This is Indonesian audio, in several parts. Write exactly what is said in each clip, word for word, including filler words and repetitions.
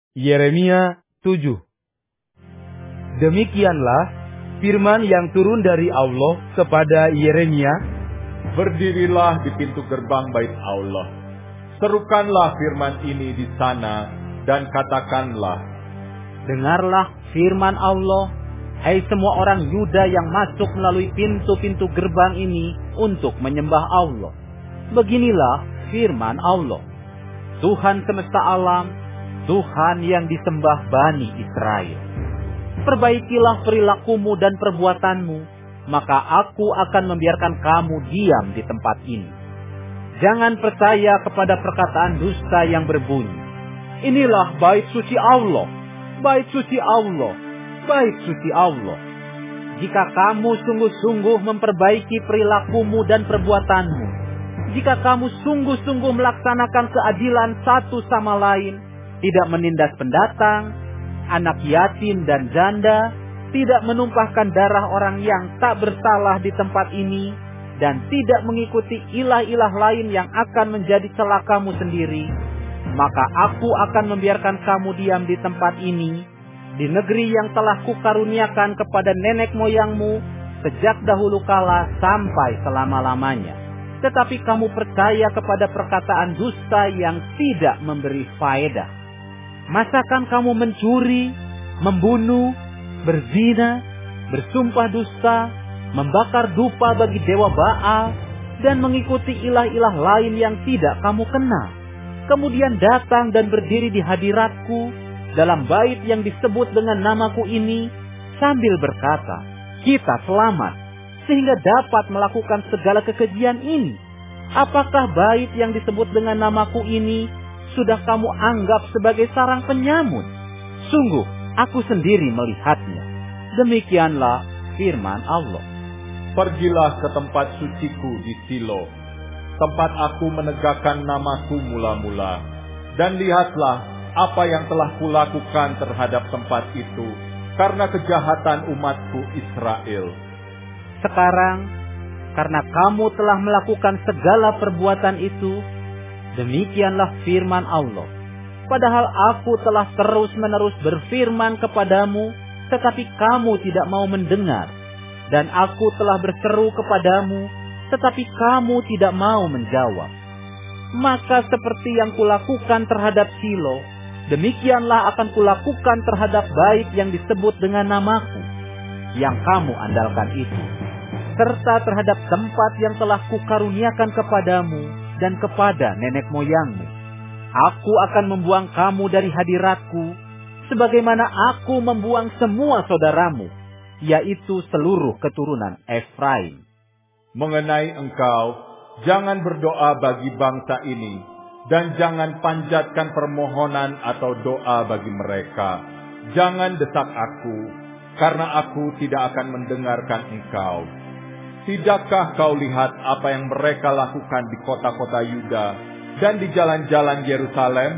Yeremia tujuh. Demikianlah firman yang turun dari Allah kepada Yeremia. Berdirilah di pintu gerbang bait Allah. Serukanlah firman ini di sana dan katakanlah, dengarlah firman Allah, hai semua orang Yuda yang masuk melalui pintu-pintu gerbang ini untuk menyembah Allah. Beginilah firman Allah, Tuhan semesta alam, Tuhan yang disembah Bani Israel. Perbaikilah perilakumu dan perbuatanmu, maka aku akan membiarkan kamu diam di tempat ini. Jangan percaya kepada perkataan dusta yang berbunyi, inilah bait suci Allah, bait suci Allah, bait suci Allah. Jika kamu sungguh-sungguh memperbaiki perilakumu dan perbuatanmu, jika kamu sungguh-sungguh melaksanakan keadilan satu sama lain, tidak menindas pendatang, anak yatim dan janda, tidak menumpahkan darah orang yang tak bersalah di tempat ini, dan tidak mengikuti ilah-ilah lain yang akan menjadi celakamu sendiri, maka aku akan membiarkan kamu diam di tempat ini, di negeri yang telah kukaruniakan kepada nenek moyangmu sejak dahulu kala sampai selama-lamanya. Tetapi kamu percaya kepada perkataan dusta yang tidak memberi faedah. Masakan kamu mencuri, membunuh, berzina, bersumpah dusta, membakar dupa bagi dewa Baal, dan mengikuti ilah-ilah lain yang tidak kamu kenal? Kemudian datang dan berdiri di hadiratku dalam bait yang disebut dengan namaku ini, sambil berkata, kita selamat, sehingga dapat melakukan segala kekejian ini. Apakah bait yang disebut dengan namaku ini sudah kamu anggap sebagai sarang penyamut? Sungguh, aku sendiri melihatnya. Demikianlah firman Allah. pergilah ke tempat suciku di Silo, tempat aku menegakkan namaku mula-mula, dan lihatlah apa yang telah kulakukan terhadap tempat itu, karena kejahatan umatku Israel. Sekarang, karena kamu telah melakukan segala perbuatan itu, demikianlah firman Allah. Padahal aku telah terus-menerus berfirman kepadamu, tetapi kamu tidak mau mendengar. Dan aku telah berseru kepadamu, tetapi kamu tidak mau menjawab. Maka seperti yang kulakukan terhadap Silo, demikianlah akan kulakukan terhadap bait yang disebut dengan namaku, yang kamu andalkan itu, serta terhadap tempat yang telah kukaruniakan kepadamu dan kepada nenek moyangmu. Aku akan membuang kamu dari hadiratku, sebagaimana aku membuang semua saudaramu, yaitu seluruh keturunan Efraim. Mengenai engkau, jangan berdoa bagi bangsa ini, dan jangan panjatkan permohonan atau doa bagi mereka. Jangan desak aku, karena aku tidak akan mendengarkan engkau. Tidakkah kau lihat apa yang mereka lakukan di kota-kota Yuda dan di jalan-jalan Yerusalem?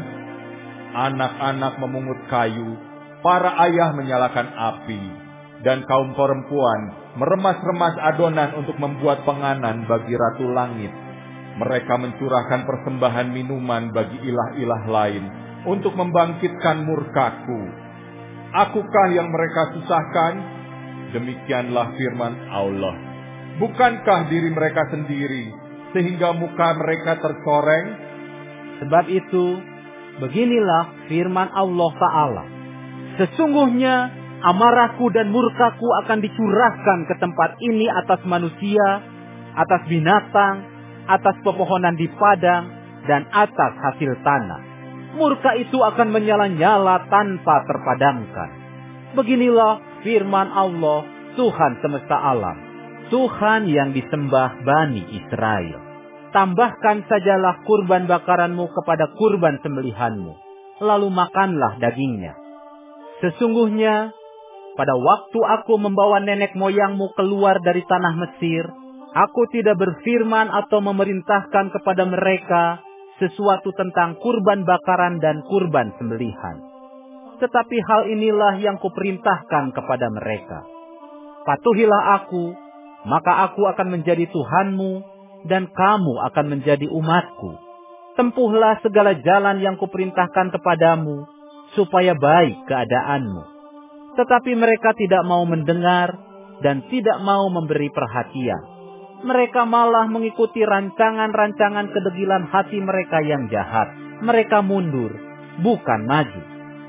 Anak-anak memungut kayu, para ayah menyalakan api, dan kaum perempuan meremas-remas adonan untuk membuat penganan bagi Ratu Langit. Mereka mencurahkan persembahan minuman bagi ilah-ilah lain untuk membangkitkan murkaku. Akukah yang mereka susahkan? Demikianlah firman Allah. Bukankah diri mereka sendiri sehingga muka mereka tercoreng? Sebab itu, beginilah firman Allah Ta'ala. Sesungguhnya amarahku dan murkaku akan dicurahkan ke tempat ini atas manusia, atas binatang, atas pepohonan di padang, dan atas hasil tanah. Murka itu akan menyala-nyala tanpa terpadamkan. Beginilah firman Allah, Tuhan semesta alam, Tuhan yang disembah Bani Israel. Tambahkan sajalah kurban bakaranmu kepada kurban sembelihanmu, lalu makanlah dagingnya. Sesungguhnya, pada waktu aku membawa nenek moyangmu keluar dari tanah Mesir, aku tidak berfirman atau memerintahkan kepada mereka sesuatu tentang kurban bakaran dan kurban sembelihan. Tetapi hal inilah yang kuperintahkan kepada mereka. Patuhilah aku, maka aku akan menjadi Tuhanmu, dan kamu akan menjadi umatku. Tempuhlah segala jalan yang kuperintahkan kepadamu, supaya baik keadaanmu. Tetapi mereka tidak mau mendengar dan tidak mau memberi perhatian. Mereka malah mengikuti rancangan-rancangan kedegilan hati mereka yang jahat. Mereka mundur, bukan maju.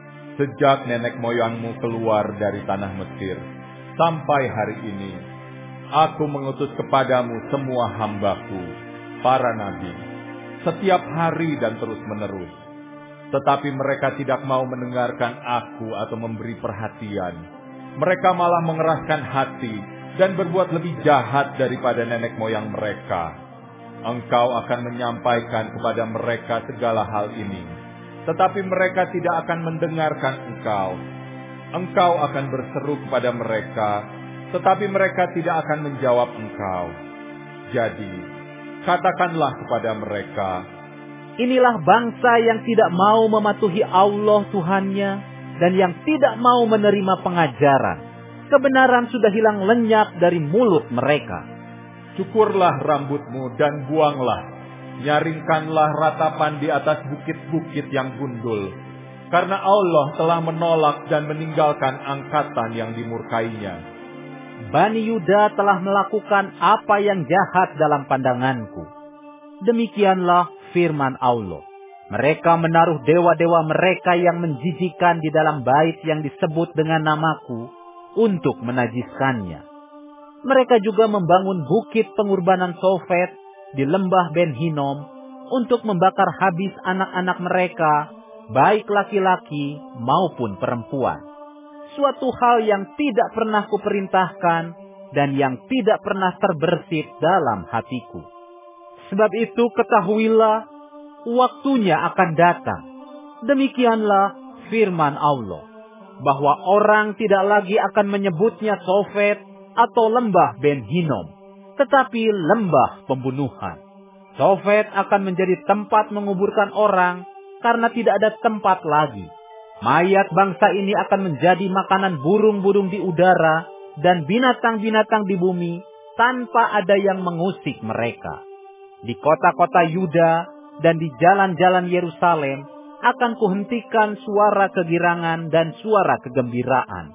Sejak nenek moyangmu keluar dari tanah Mesir, sampai hari ini, aku mengutus kepadamu semua hambaku, para nabi, setiap hari dan terus-menerus. Tetapi mereka tidak mau mendengarkan aku atau memberi perhatian. Mereka malah mengeraskan hati dan berbuat lebih jahat daripada nenek moyang mereka. Engkau akan menyampaikan kepada mereka segala hal ini, tetapi mereka tidak akan mendengarkan engkau. Engkau akan berseru kepada mereka, tetapi mereka tidak akan menjawab engkau. Jadi, katakanlah kepada mereka, inilah bangsa yang tidak mau mematuhi Allah Tuhannya dan yang tidak mau menerima pengajaran. Kebenaran sudah hilang lenyap dari mulut mereka. Cukurlah rambutmu dan buanglah, nyaringkanlah ratapan di atas bukit-bukit yang gundul, karena Allah telah menolak dan meninggalkan angkatan yang dimurkainya. Bani Yuda telah melakukan apa yang jahat dalam pandanganku. Demikianlah firman Allah. Mereka menaruh dewa-dewa mereka yang menjijikan di dalam bait yang disebut dengan namaku untuk menajiskannya. Mereka juga membangun bukit pengorbanan Tofet di lembah Ben Hinnom untuk membakar habis anak-anak mereka, baik laki-laki maupun perempuan. Suatu hal yang tidak pernah kuperintahkan dan yang tidak pernah terbersit dalam hatiku. Sebab itu ketahuilah, waktunya akan datang. Demikianlah firman Allah, bahwa orang tidak lagi akan menyebutnya Tofet atau lembah Ben Hinnom, tetapi lembah pembunuhan. Tofet akan menjadi tempat menguburkan orang karena tidak ada tempat lagi. Mayat bangsa ini akan menjadi makanan burung-burung di udara dan binatang-binatang di bumi tanpa ada yang mengusik mereka. Di kota-kota Yuda dan di jalan-jalan Yerusalem akan kuhentikan suara kegirangan dan suara kegembiraan,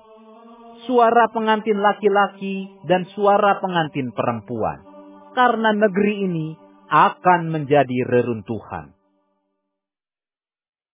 suara pengantin laki-laki dan suara pengantin perempuan, karena negeri ini akan menjadi reruntuhan.